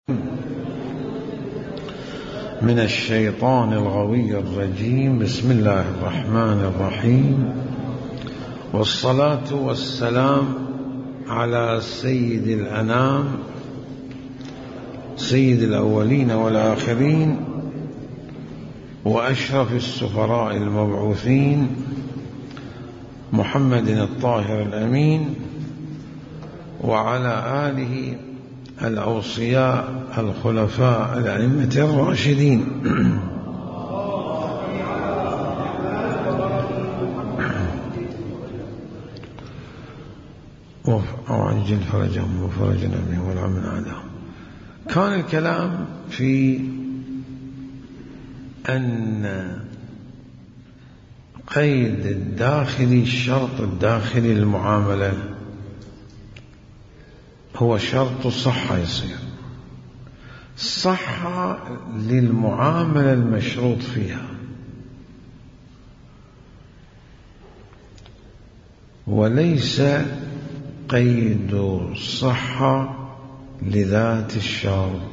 من الشيطان الغوي الرجيم. بسم الله الرحمن الرحيم، والصلاة والسلام على سيد الأنام، سيد الأولين والآخرين، وأشرف السفراء المبعوثين، محمد الطاهر الأمين، وعلى آله الأوصياء الخلفاء الأئمة الراشدين. وعجل فرجهم وفرجنا بهم والعمل عادهم. كان الكلام في أن قيد الداخلي، الشرط الداخلي للمعاملة هو شرط الصحة، يصير صحة للمعاملة المشروط فيها، وليس قيد الصحة لذات الشرط.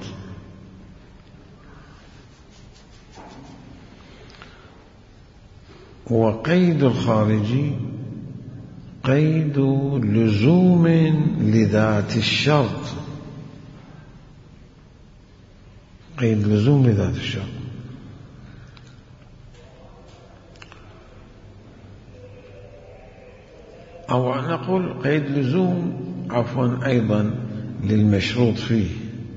وقيد الخارجي قيد لزوم لذات الشرط، قيد لزوم لذات الشرط. أو نقول قيد لزوم أيضا للمشروط فيه،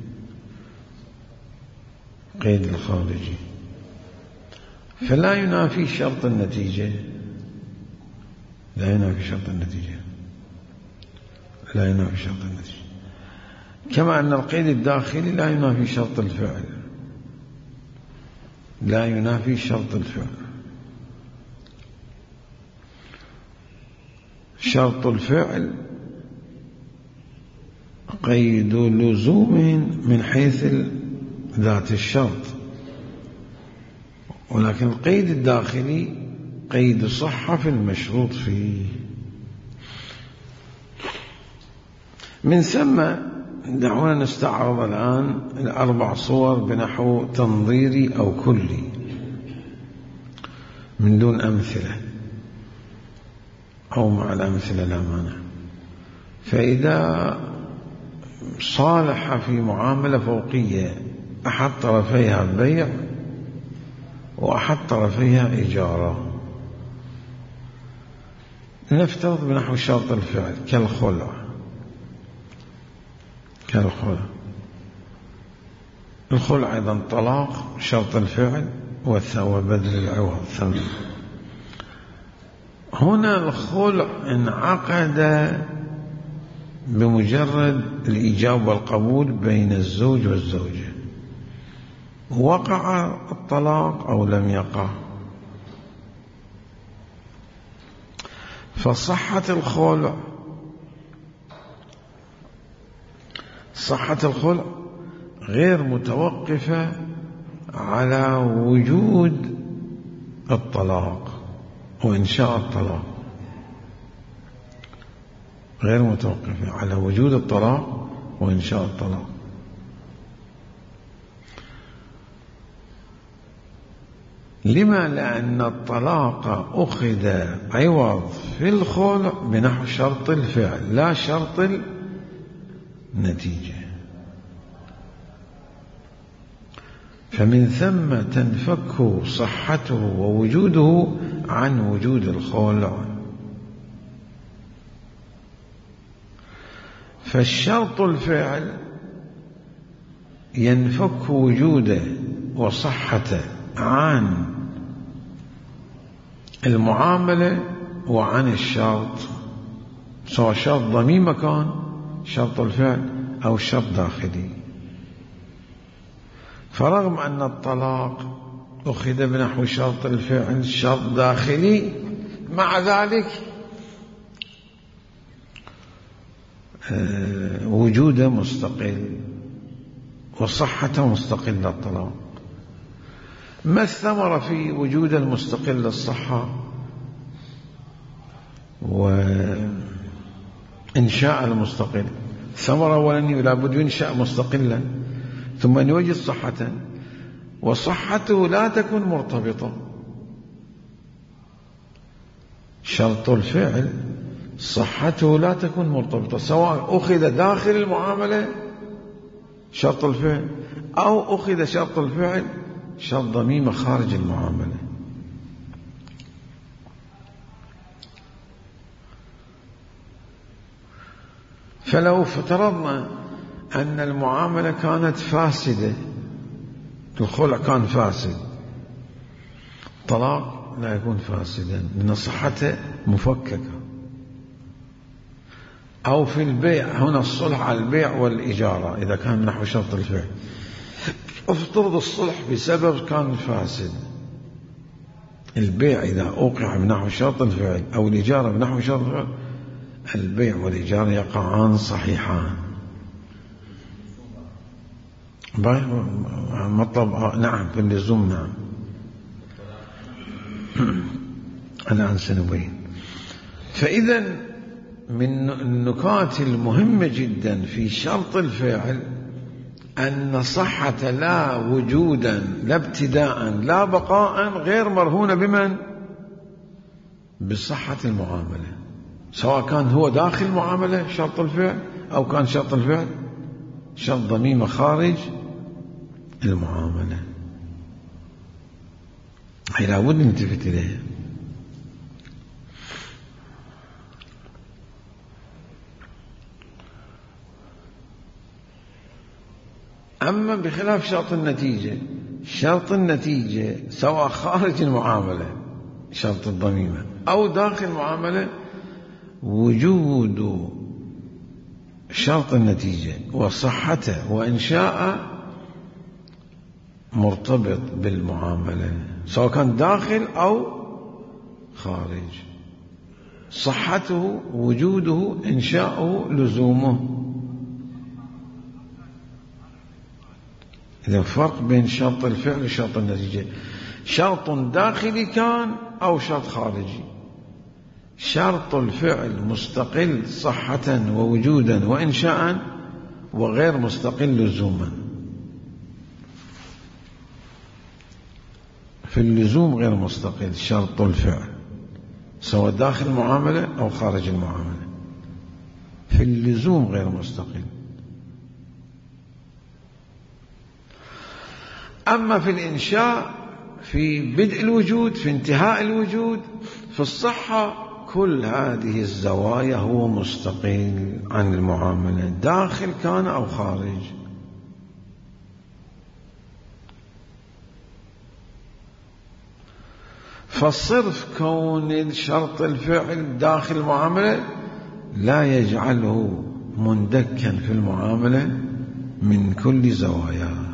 قيد الخارجي، فلا ينافي شرط النتيجة، لا ينافي شرط النتيجة، لا ينافي شرط النتيجة، كما أن القيد الداخلي لا ينافي شرط الفعل، لا ينافي شرط الفعل. شرط الفعل قيد لزوم من حيث ذات الشرط، ولكن القيد الداخلي قيد صحة في المشروط فيه. من ثم دعونا نستعرض الآن الأربع صور بنحو تنظيري أو كلي من دون أمثلة، أو مع الأمثلة لا مانع. فإذا صالح في معاملة فوقية أحد طرفيها بيع وأحد طرفيها إجارة، نفترض بنحو شرط الفعل كالخلع، الخلع أيضا طلاق، شرط الفعل وبذل العوض ثمن. هنا الخلع انعقد بمجرد الإيجاب والقبول بين الزوج والزوجة، وقع الطلاق أو لم يقع، فصحة الخلع غير متوقفة على وجود الطلاق وإنشاء الطلاق، غير متوقفة على وجود الطلاق وإنشاء الطلاق. لما؟ لأن الطلاق أخذ عوض في الخلع بنحو شرط الفعل لا شرط النتيجة، فمن ثم تنفك صحته ووجوده عن وجود الخلع. فالشرط الفعل ينفك وجوده وصحته عن المعاملة وعن الشرط، سواء شرط ضمني مكان شرط الفعل أو شرط داخلي. فرغم أن الطلاق أخذ بنحو شرط الفعل شرط داخلي، مع ذلك وجوده مستقل وصحته مستقلة الطلاق. ما الثمرة في وجود المستقل الصحة وإنشاء المستقل؟ ثمرة أولا لا بد ينشأ مستقلا، ثم أن يوجد صحة، وصحته لا تكون مرتبطة. شرط الفعل صحته لا تكون مرتبطة، سواء أخذ داخل المعاملة شرط الفعل أو أخذ شرط الفعل شرط ضميمة خارج المعاملة. فلو افترضنا أن المعاملة كانت فاسدة، الخلع كان فاسد، طلاق لا يكون فاسدا لأن صحته مفككة. أو في البيع، هنا الصلح على البيع والإجارة إذا كان نحو شرط الفعل، افترض الصلح بسبب كان فاسد، البيع إذا أوقع بنحو شرط الفعل أو الإجارة بنحو شرط الفعل، البيع والإجارة يقعان صحيحان. مطلب نعم في اللزوم نعم. الآن سنبين. فإذا من النكات المهمة جدا في شرط الفعل أن صحة لا وجودا لا ابتداء لا بقاء غير مرهونة بمن؟ بصحة المعاملة، سواء كان هو داخل المعاملة شرط الفعل أو كان شرط الفعل شرط ضميمة خارج المعاملة. هي لابد نلتفت إليها. أما بخلاف شرط النتيجة، شرط النتيجة سواء خارج المعاملة شرط الضميمة أو داخل المعاملة، وجود شرط النتيجة وصحته وإنشاءه مرتبط بالمعاملة سواء كان داخل أو خارج. صحته وجوده إنشاؤه لزومه. إذا فرق بين شرط الفعل وشرط النتيجة، شرط داخلي كان أو شرط خارجي. شرط الفعل مستقل صحة ووجودا وإنشاء وغير مستقل لزوما. في اللزوم غير مستقل شرط الفعل سواء داخل المعاملة أو خارج المعاملة، في اللزوم غير مستقل. أما في الإنشاء، في بدء الوجود، في انتهاء الوجود، في الصحة، كل هذه الزوايا هو مستقل عن المعاملة داخل كان أو خارج. فالصرف كون شرط الفعل داخل المعاملة لا يجعله مندكا في المعاملة من كل زواياه.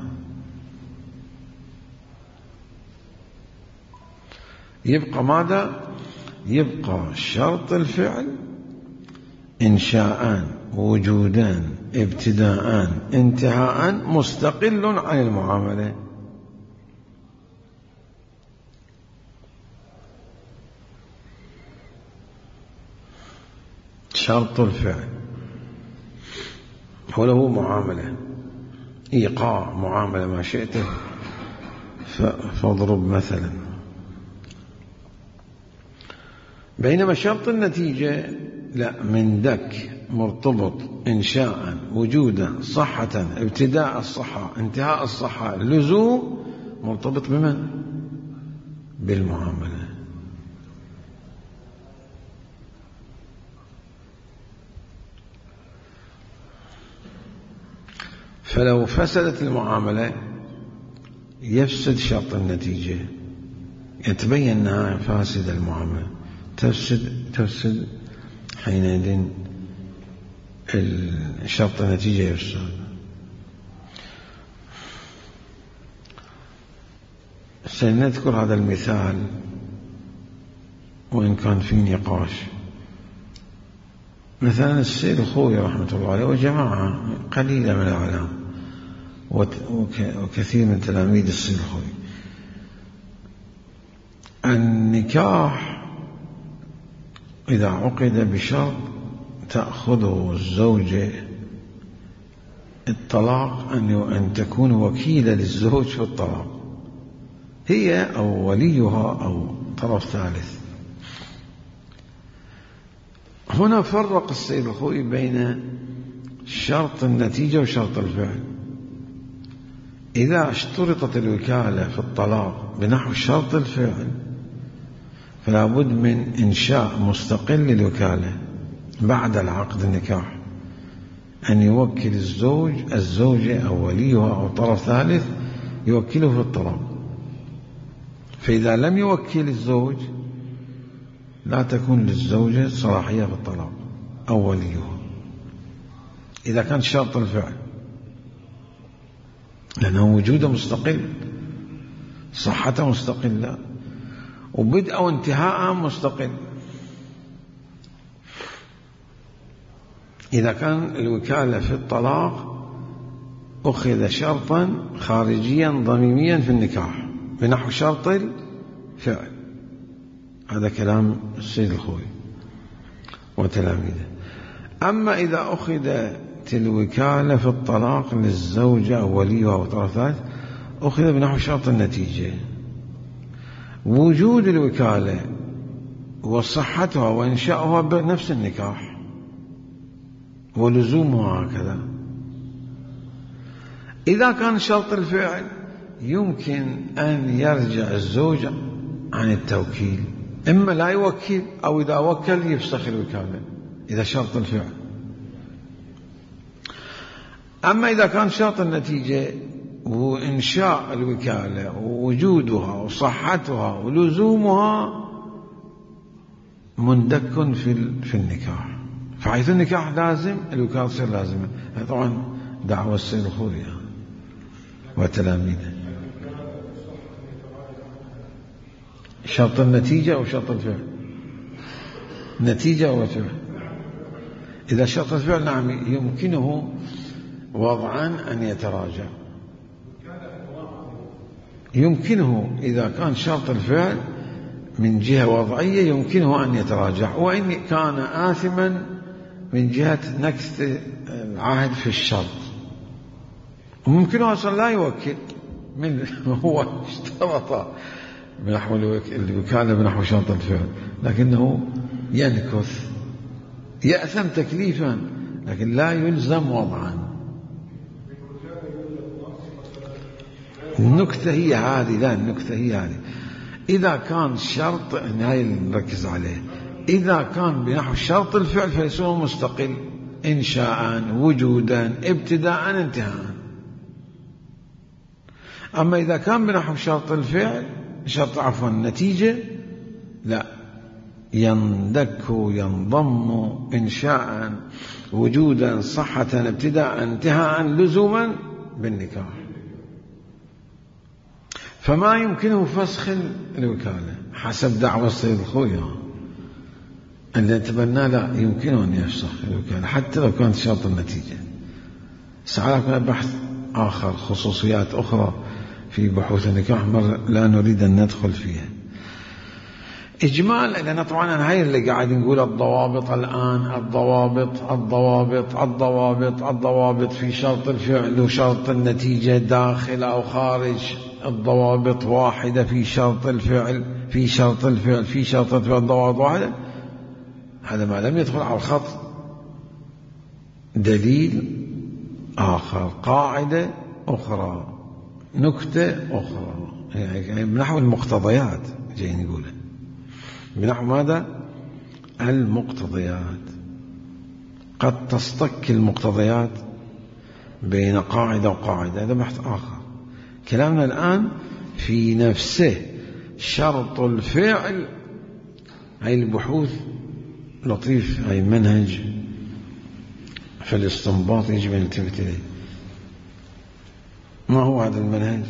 يبقى ماذا؟ يبقى شرط الفعل إنشاء وجودا ابتداء انتهاء مستقل عن المعاملة. شرط الفعل وله معاملة، إيقاع معاملة ما شئت فاضرب مثلا. بينما شرط النتيجة لا، من دك مرتبط إنشاء وجودا صحة ابتداء الصحة انتهاء الصحة لزوم مرتبط بمن؟ بالمعاملة. فلو فسدت المعاملة يفسد شرط النتيجة، يتبين أنها فاسدة المعاملة، تفسد حينئذ الشرط النتيجة يفسد. سنذكر هذا المثال وإن كان في نقاش. مثلا السيد الخوي رحمة الله عليه وجماعة قليلة من العلماء وكثير من تلاميذ السيد الخوي، النكاح إذا عقد بشرط تأخذه الزوجة الطلاق أن تكون وكيلة للزوج في الطلاق، هي أو وليها أو طرف ثالث. هنا فرق السيد الخوئي بين شرط النتيجة وشرط الفعل. إذا اشترطت الوكالة في الطلاق بنحو شرط الفعل فلا بد من إنشاء مستقل للوكالة بعد العقد النكاح، أن يوكل الزوجة أو وليها أو طرف ثالث يوكله في الطلاق. فإذا لم يوكل الزوج لا تكون للزوجة صلاحية في الطلاق أو وليها، إذا كان شرط الفعل، لأنه وجوده مستقل، صحته مستقلة، وبدء وانتهاء مستقل. إذا كان الوكالة في الطلاق أخذ شرطا خارجيا ضميميا في النكاح بنحو شرط الفعل، هذا كلام السيد الخوئي وتلاميذه. أما إذا أخذت الوكالة في الطلاق للزوجة أو وليها أو طرف ثالث أخذ بنحو شرط النتيجة، وجود الوكالة وصحتها وإنشاؤها بنفس النكاح ولزومها هكذا. إذا كان شرط الفعل يمكن أن يرجع الزوج عن التوكيل، إما لا يوكل أو إذا وكل يفسخ الوكالة إذا شرط الفعل. أما إذا كان شرط النتيجة وإنشاء الوكالة ووجودها وصحتها ولزومها مندك في النكاح، فحيث النكاح لازم الوكالة تصير لازمة. طبعا دعوة السيد الخوئي وتلاميذه. شرط النتيجة أو شرط الفعل؟ نتيجة أو فعل؟ إذا شرط الفعل نعم يمكنه وضعا أن يتراجع، يمكنه إذا كان شرط الفعل من جهة وضعية يمكنه أن يتراجع، وإن كان آثما من جهة نكث العهد في الشرط ممكنه أصلا لا يوكل، من هو اشترط بنحو الوكالة بنحو شرط الفعل لكنه ينكث، يأثم تكليفا لكن لا يلزم وضعا. النكتة هي هذه، لا النكتة هي هذه. إذا كان شرط هاي نركز عليه، إذا كان بنحو شرط الفعل فيصير مستقل إنشاء وجودا ابتداء انتهاء. أما إذا كان بنحو شرط الفعل شرط النتيجة لا، يندك ينضم إنشاء وجودا صحة ابتداء انتهاء لزوما بالنكاح. فما يمكنه فسخ الوكالة حسب دعوة السيد الخوئي الذي تبنى، لا يمكنه أن يفسخ الوكالة حتى لو كانت شرط النتيجة. سألكم بحث آخر، خصوصيات أخرى في بحوث النكاح لا نريد أن ندخل فيها. إجمال، لأن طبعا هاي اللي قاعد نقول الضوابط الآن، الضوابط في شرط الفعل وشرط النتيجة داخل أو خارج، الضوابط واحدة في شرط الفعل ضوابط واحدة. هذا ما لم يدخل على الخط دليل آخر، قاعدة أخرى، نكتة أخرى، يعني بنحو المقتضيات جاي نقوله، بنحو ماذا؟ المقتضيات. قد تصطك المقتضيات بين قاعدة وقاعدة، هذا بحث آخر. كلامنا الآن في نفسه شرط الفعل. هاي البحوث لطيف، هاي منهج في الاستنباط يجب أن نلتفت إليه. ما هو هذا المنهج؟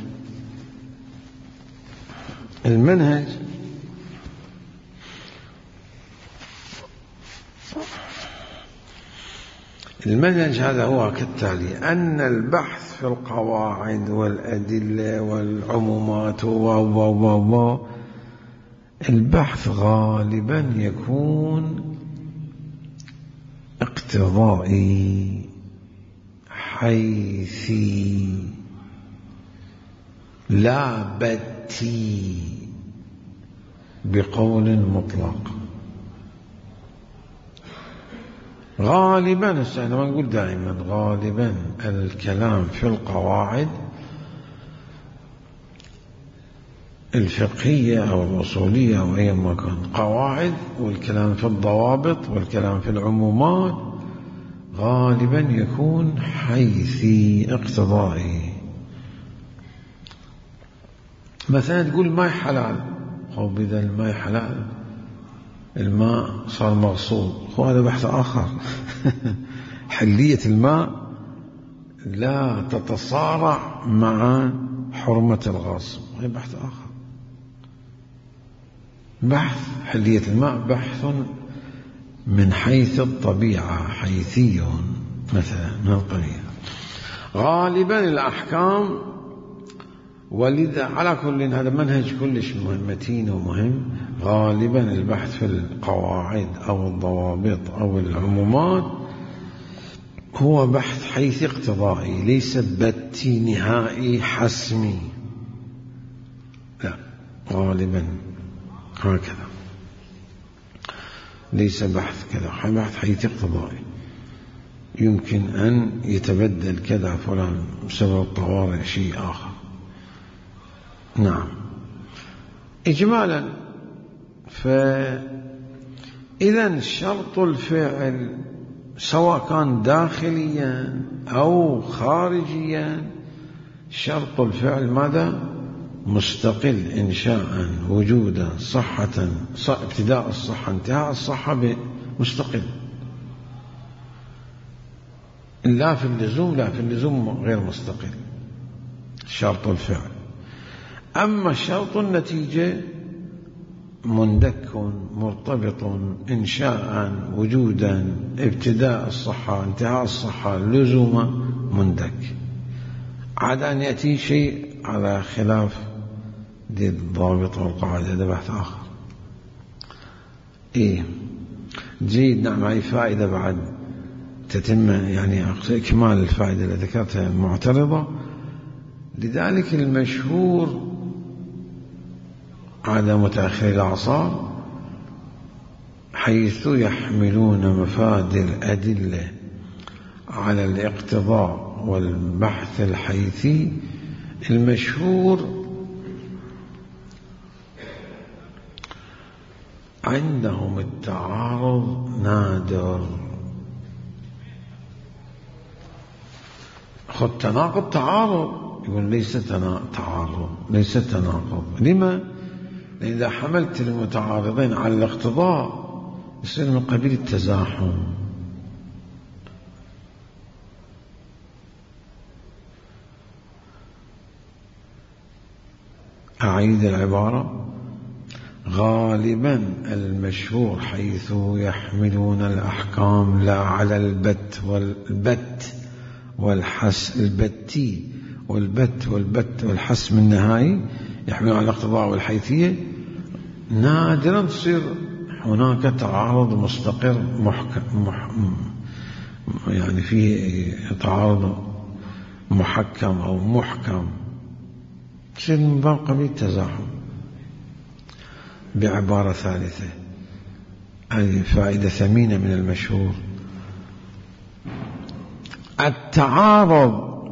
المنهج هذا هو كالتالي: أن البحث في القواعد والأدلة والعمومات البحث غالبا يكون اقتضائي حيثي لا بتي بقول مطلق. غالبا أنا ما نقول دائما، غالبا الكلام في القواعد الفقهية أو الأصولية أو أي مكان، قواعد، والكلام في الضوابط والكلام في العمومات غالبا يكون حيثي اقتضائي. مثلا تقول الماء حلال، أو بدل الماء حلال الماء صار مغصوب، هذا بحث آخر. حلية الماء لا تتصارع مع حرمة الغاصب، هذا بحث آخر. بحث حلية الماء بحث من حيث الطبيعة، حيثي مثلا من القبيل. غالبا الأحكام، ولذا على كل هذا منهج كلش متين ومهم. غالبا البحث في القواعد أو الضوابط أو العمومات هو بحث حيث اقتضائي، ليس بتي نهائي حسمي، لا، غالبا هكذا، ليس بحث كذا، بحث حيث اقتضائي. يمكن أن يتبدل كذا فلان بسبب الطوارئ شيء آخر. نعم. إجمالا، فإذا شرط الفعل سواء كان داخليا أو خارجيا، شرط الفعل ماذا؟ مستقل إنشاء وجودا صحة، ابتداء الصحة انتهاء الصحة، مستقل، لا في اللزوم، لا في اللزوم غير مستقل شرط الفعل. أما شرط النتيجة مندك مرتبط إنشاء وجودا ابتداء الصحة انتهاء الصحة لزوما مندك، عاد أن يأتي شيء على خلاف دي الضابط والقاعدة، هذا بحث آخر. جيد. نعم. أي فائدة بعد تتم، يعني إكمال الفائدة التي ذكرتها المعترضة. لذلك المشهور على متأخر الأعصار حيث يحملون مفاد الأدلة على الاقتضاء والبحث الحيثي، المشهور عندهم التعارض نادر. خذ تناقض تعارض، يقول ليس تعارض، ليس تناقض. لما؟ لأن إذا حملت المتعارضين على الاقتضاء يصير من قبيل التزاحم. أعيد العبارة. غالبا المشهور حيث يحملون الأحكام لا على البت والحس، البتي والبت والحسم النهائي، يحملون على الاقتضاء والحيثية، نادرا تصير هناك تعارض مستقر محكم، يعني فيه تعارض محكم أو محكم، تصير من باب قبيل التزاحم. بعبارة ثالثة، هذه فائدة ثمينة من المشهور، التعارض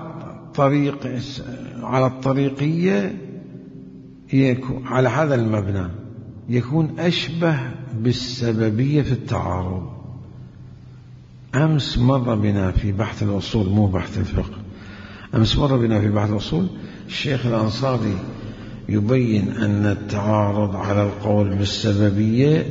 على الطريقية على هذا المبنى يكون أشبه بالسببية في التعارض. أمس مر بنا في بحث الأصول، مو بحث الفقه، أمس مر بنا في بحث الأصول الشيخ الأنصاري يبين أن التعارض على القول بالسببية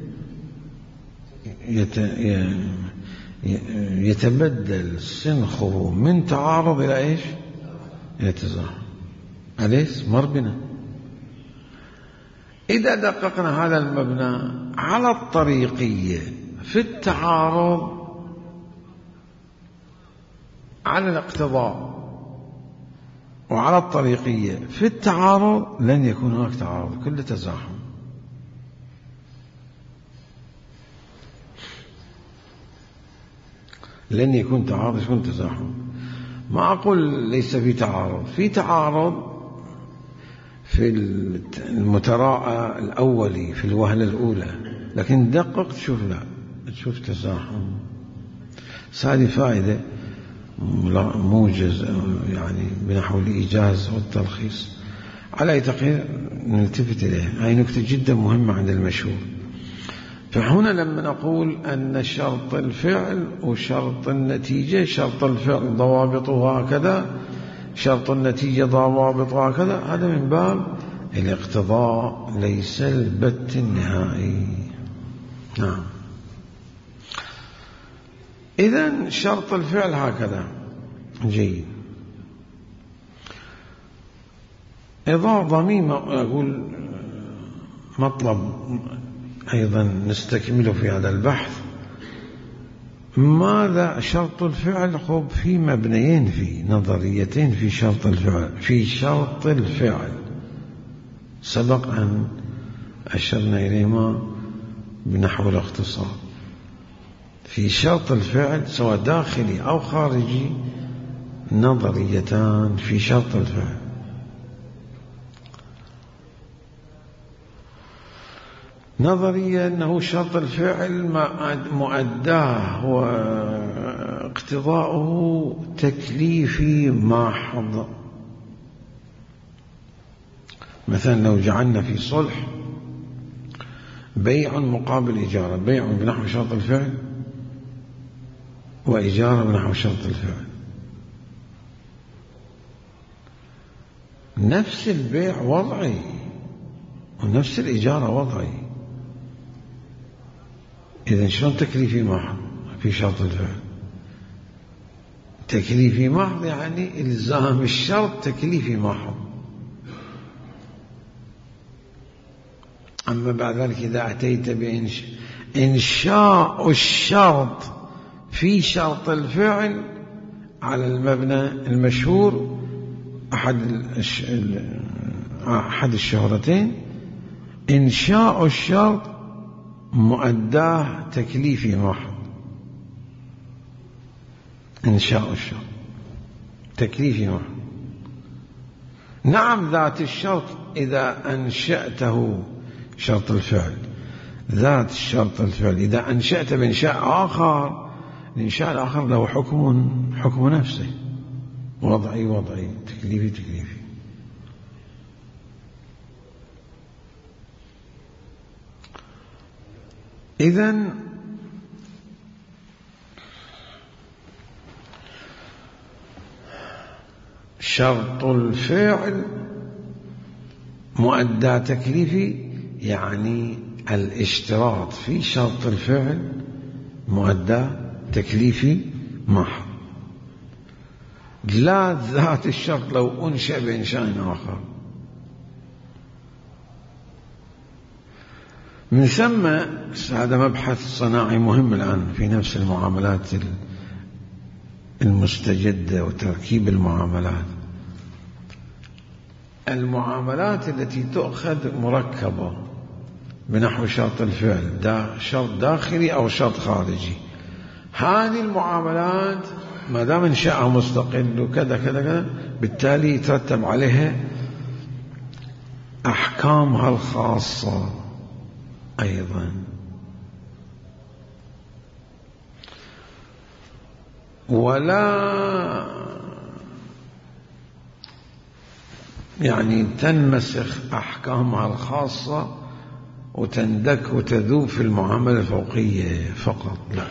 يتبدل سنخه من تعارض إلى إيش؟ إلى تزاحم. أليس مر بنا؟ إذا دققنا هذا المبنى على الطريقية في التعارض على الاقتضاء وعلى الطريقية في التعارض، لن يكون هناك تعارض، كل تزاحم. لن يكون تعارض، يكون تزاحم. ما أقول ليس في تعارض، في تعارض في المتراءى الأولي في الوهلة الأولى، لكن دقق تشوف لا، تشوف تزاحم. هذه فائدة موجز يعني بنحو الإيجاز والتلخيص. على أي تقدير نلتفت إليه، هاي نكتة جدا مهمة عند المشهور. فهنا لما نقول أن شرط الفعل وشرط النتيجة، شرط الفعل ضوابطه هكذا، شرط النتيجة ضوابطه هكذا، هذا من باب الاقتضاء ليس البت النهائي. نعم. إذن شرط الفعل هكذا جيد. إذا ضميم أقول مطلب أيضا نستكمله في هذا البحث. ماذا شرط الفعل؟ خب في مبنيين، في نظريتين في شرط الفعل. في شرط الفعل سبق أن أشرنا إليهما بنحو الاختصار. في شرط الفعل سواء داخلي أو خارجي نظريتان في شرط الفعل. نظرية أنه شرط الفعل مؤداه واقتضاؤه تكليفي محض. مثلا لو جعلنا في صلح بيع مقابل إجارة، بيع بنحو شرط الفعل وإجارة بنحو شرط الفعل، نفس البيع وضعي ونفس الإجارة وضعي. إذن شلون تكليفي محض في شرط الفعل؟ تكليفي محض يعني إلزام الشرط تكليفي محض. أما بعد ذلك إذا أتيت بإنشاء الشرط في شرط الفعل على المبنى المشهور أحد الشهرتين، إنشاء الشرط مؤداه تكليفي محض. إنشاء الشرط تكليفي محض. نعم ذات الشرط إذا أنشأته شرط الفعل، ذات الشرط الفعل إذا أنشأت بإنشاء آخر، الإنشاء الآخر له حكم نفسه، وضعي تكليفي. إذن شرط الفعل مؤدى تكليفي، يعني الاشتراط في شرط الفعل مؤدى تكليفي محض، لا ذات الشرط لو أنشأ بإنشاء آخر. من ثم هذا مبحث صناعي مهم الآن في نفس المعاملات المستجدة وتركيب المعاملات. المعاملات التي تؤخذ مركبة بنحو شرط الفعل، شرط داخلي أو شرط خارجي، هذه المعاملات ما دام إنشاءها مستقل وكذا كذا كذا، بالتالي يترتب عليها أحكامها الخاصة أيضا. ولا يعني تنمسخ أحكامها الخاصة وتندك وتذوب في المعاملة الفوقية فقط، لا.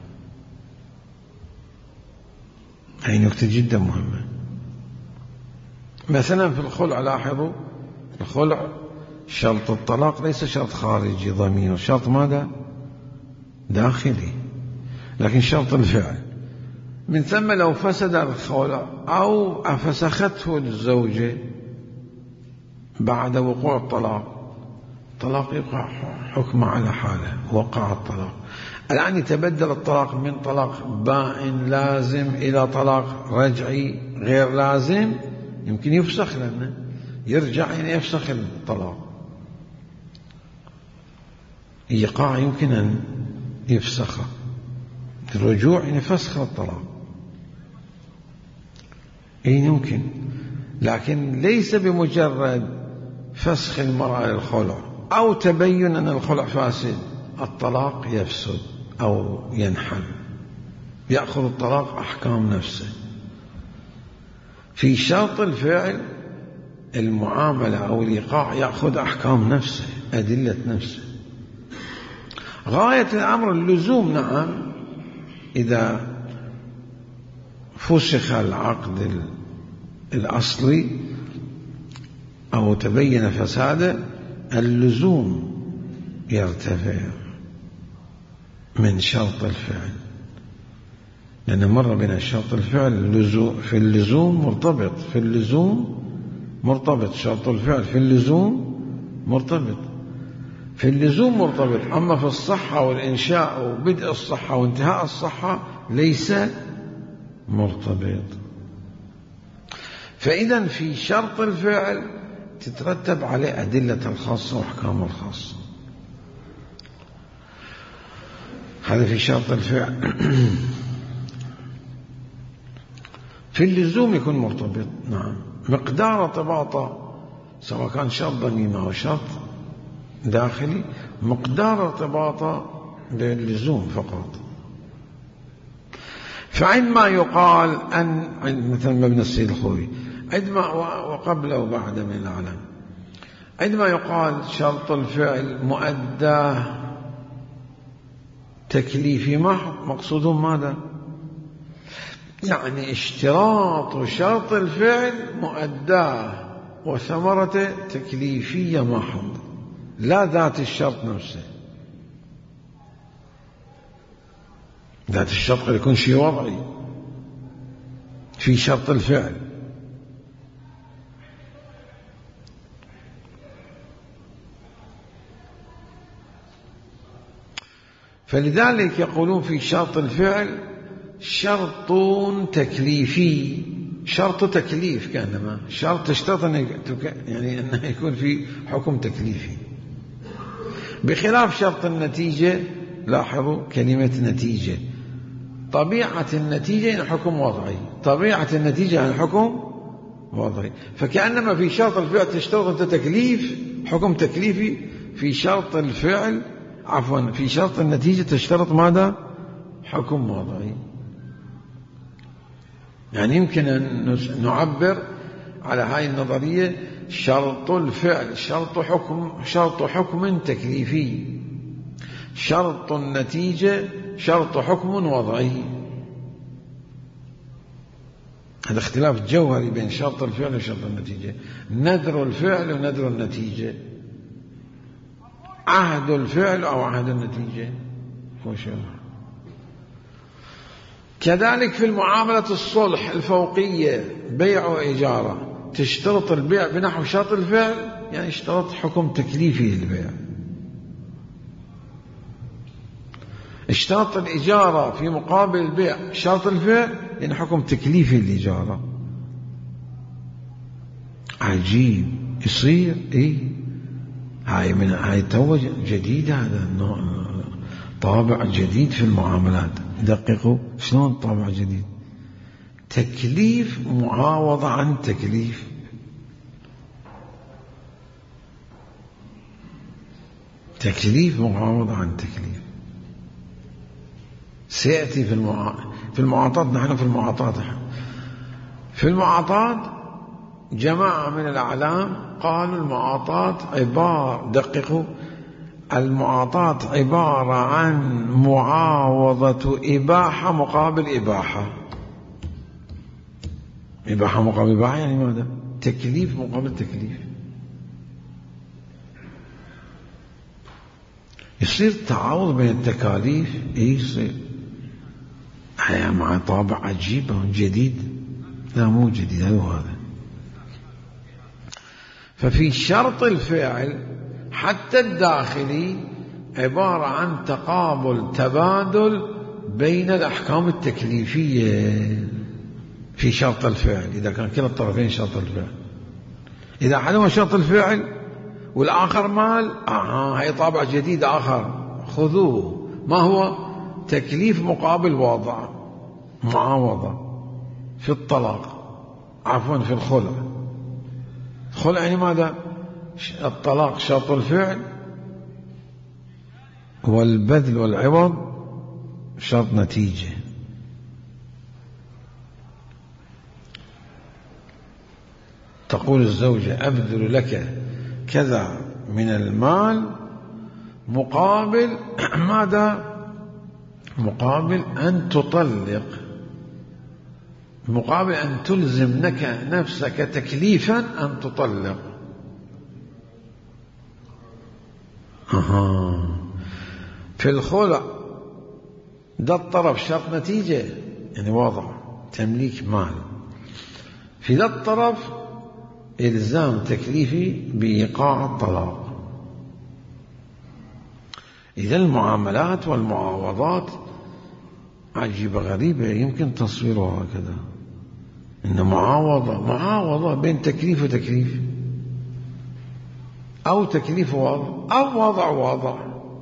هي نكتة جدا مهمة. مثلا في الخلع لاحظوا، الخلع شرط الطلاق ليس شرط خارجي ضمير، شرط ماذا؟ داخلي، لكن شرط الفعل. من ثم لو فسد الخلع أو فسخته الزوجة بعد وقوع الطلاق، طلاق يقع حكم على حاله، وقع الطلاق. الآن يتبدل الطلاق من طلاق بائن لازم إلى طلاق رجعي غير لازم، يمكن يفسخ لنا يرجع يعني يفسخ الطلاق. إيقاع يمكن أن يفسخه الرجوع يعني فسخ الطلاق، أي يمكن، لكن ليس بمجرد فسخ المرأة للخلع أو تبين أن الخلع فاسد الطلاق يفسد أو ينحل، يأخذ الطلاق أحكام نفسه. في شرط الفعل المعاملة أو الإيقاع يأخذ أحكام نفسه، أدلة نفسه. غاية الأمر اللزوم، نعم، إذا فسخ العقد الأصلي أو تبين فساده اللزوم يرتفع من شرط الفعل، لأن مر بنا شرط الفعل في اللزوم مرتبط، في اللزوم مرتبط، شرط الفعل في اللزوم مرتبط، في اللزوم مرتبط، أما في الصحة والإنشاء وبدء الصحة وانتهاء الصحة ليس مرتبط. فإذا في شرط الفعل تترتب عليه أدلة الخاصة وأحكام الخاصة. هذا في شرط الفعل. في اللزوم يكون مرتبط، نعم، مقدار ارتباطه سواء كان شرط ضميمة أو شرط داخلي، مقدار ارتباطه باللزوم فقط. فعندما يقال أن مثل مبنى السيد الخوي عندما وقبل وبعد من العلم، عندما يقال شرط الفعل مؤداه تكليفي محض، مقصودهم ماذا؟ يعني اشتراط شرط الفعل مؤداه وثمرته تكليفية محض، لا ذات الشرط نفسه. ذات الشرط قد يكون شيء وضعي في شرط الفعل. فلذلك يقولون في شرط الفعل شرط تكليفي، شرط تكليف، كأنما شرط تشترط يعني أنه يكون في حكم تكليفي، بخلاف شرط النتيجة. لاحظوا كلمة نتيجة، طبيعة النتيجة إن حكم وضعي، طبيعة النتيجة إن حكم وضعي، فكأنما في شرط الفعل تشترط أنت تكليف، حكم تكليفي. في شرط الفعل عفوا في شرط النتيجة تشترط ماذا؟ حكم وضعي. يعني يمكن أن نعبر على هاي النظرية شرط الفعل شرط حكم تكليفي، شرط النتيجة شرط حكم وضعي. هذا اختلاف جوهري بين شرط الفعل وشرط النتيجة، نذر الفعل ونذر النتيجة، عهد الفعل أو عهد النتيجة. كذلك في المعاملة الصلح الفوقية بيع وإجارة، تشترط البيع بنحو شرط الفعل، يعني اشترط حكم تكليفي للبيع. اشترط الإجارة في مقابل البيع شرط الفعل، يعني حكم تكليفي للإجارة. عجيب يصير إيه؟ هاي توج جديد، هذا طابع جديد في المعاملات. دققوا شلون طابع جديد، تكليف معاوضة عن تكليف. تكليف معاوضة عن تكليف. سيأتي في المعاطات. نحن في المعاطات جماعة من الأعلام قالوا المعاطات دققوا، المعاطات عبارة عن معاوضة إباحة مقابل إباحة. إباحة مقابل إباحة يعني ماذا؟ تكليف مقابل تكليف. يصير تعاوض بين التكاليف. يصير مع طابع عجيب جديد. لا مو جديد، هذا. ففي شرط الفعل حتى الداخلي عبارة عن تبادل بين الأحكام التكليفية في شرط الفعل، إذا كان كلا الطرفين شرط الفعل. إذا حلوا شرط الفعل والآخر مال، هاي طابع جديد آخر خذوه. ما هو؟ تكليف مقابل وضع، معاوضة في الطلاق، عفوا في الخلع. الخلع يعني ماذا؟ الطلاق شرط الفعل، والبذل والعوض شرط نتيجة. تقول الزوجة أبذل لك كذا من المال مقابل ماذا؟ مقابل أن تطلق، مقابل أن تلزم لك نفسك تكليفا أن تطلق. في الخلع ده الطرف شرط نتيجة، يعني وضع تمليك مال. في ذا الطرف إلزام تكليفي بإيقاع الطلاق. إذا المعاملات والمعاوضات عجيبة غريبة، يمكن تصويرها هكذا، إن معاوضة بين تكليف وتكليف، أو تكليف ووضع، أو وضع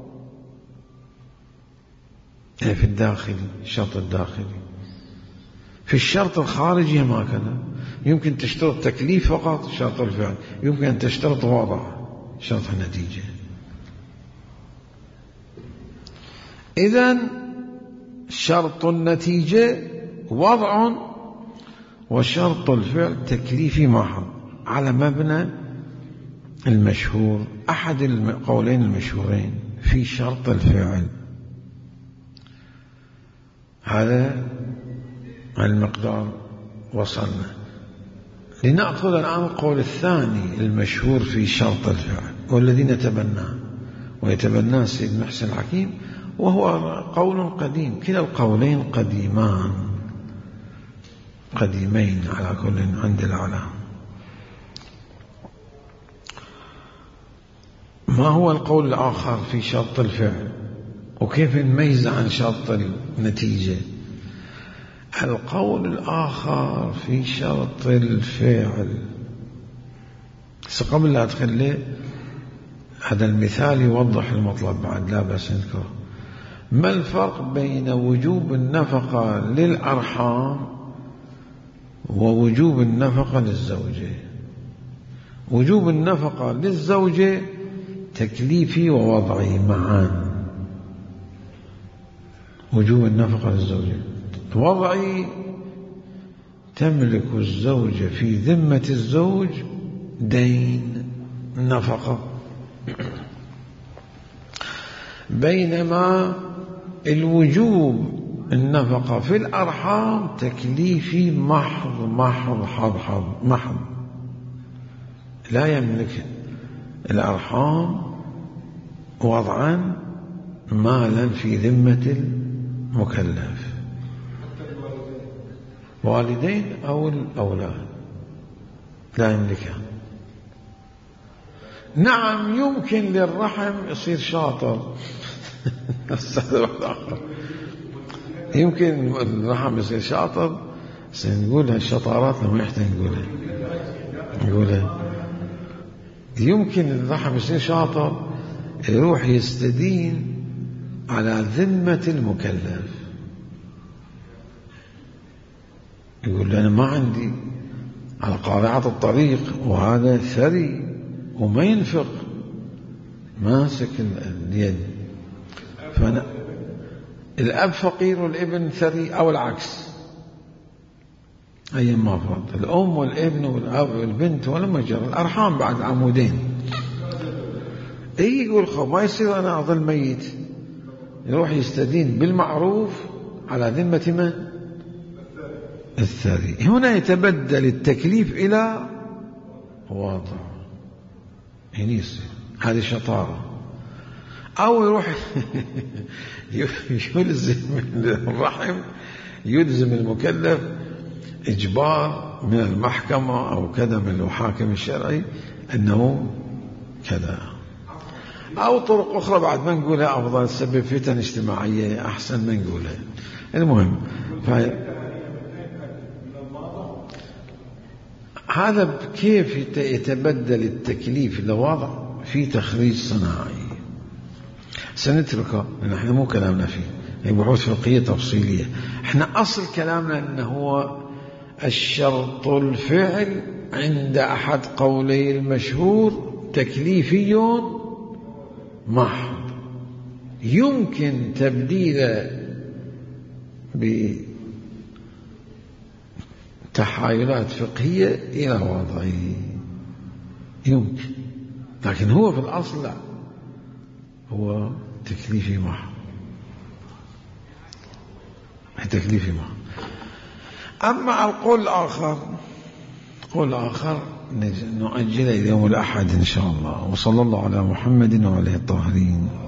في الداخلي، الشرط الداخلي. في الشرط الخارجي ما كذا، يمكن تشترط تكليف فقط شرط الفعل، يمكن أن تشترط وضع شرط النتيجة. إذن شرط النتيجة وضع، وشرط الفعل تكليفي محض، على مبنى المشهور، أحد القولين المشهورين في شرط الفعل. هذا المقدار وصلنا. لنأخذ الآن القول الثاني المشهور في شرط الفعل، والذي نتبناه ويتبناه السيد محسن الحكيم، وهو قول قديم. كلا القولين قديمين على كل عند العلام. ما هو القول الآخر في شرط الفعل، وكيف نميز عن شرط النتيجة؟ القول الآخر في شرط الفعل، قبل لا أدخل له هذا المثال يوضح المطلب بعد، لا بأس نذكره. ما الفرق بين وجوب النفقة للأرحام ووجوب النفقة للزوجة؟ وجوب النفقة للزوجة تكليفي ووضعي معا. وجوب النفقة للزوجة وضعي، تملك الزوجة في ذمة الزوج دين نفقة، بينما الوجوب النفقة في الأرحام تكليفي محض. لا يملك الأرحام وضعا مالا في ذمة المكلف، والدين أو الأولاد لا يملكها. نعم يمكن للرحم يصير شاطر يمكن الرحم يصير شاطر، سنقولها الشطارات لما يحتاج نقولها. يمكن الرحم يصير شاطر يروح يستدين على ذمة المكلف، يقول أنا ما عندي على قارعة الطريق، وهذا ثري وما ينفق، ماسك اليد. فأنا الأب فقير والابن ثري، أو العكس، أيما فرض الأم والابن والأب والبنت، ولما جرى الأرحام بعد عمودين. يقول خب ما يصير أنا أظل ميت، يروح يستدين بالمعروف على ذمة من؟ الثري. هنا يتبدل التكليف إلى وضع، يعني يصير هذه شطارة. أو يروح يلزم الرحم، يلزم المكلف إجبار من المحكمة أو كذا من المحاكم الشرعي أنه كذا. أو طرق أخرى بعد ما نقولها أفضل، تسبب فتن اجتماعية أحسن ما نقولها. المهم هذا كيف يتبدل التكليف لوضع في تخريج صناعي. سنتركه لأن احنا مو كلامنا فيه، بحوث فقهية تفصيلية. احنا أصل كلامنا أنه هو الشرط الفعل عند أحد قولي المشهور تكليفي محض، يمكن تبديله بتحايلات فقهية إلى وضعه، يمكن، لكن هو في الأصل لا، هو تكليفي محض، تكليفي محض. أما القول الآخر نؤجل إلى يوم الأحد إن شاء الله. وصلى الله على محمد وعلى الطاهرين.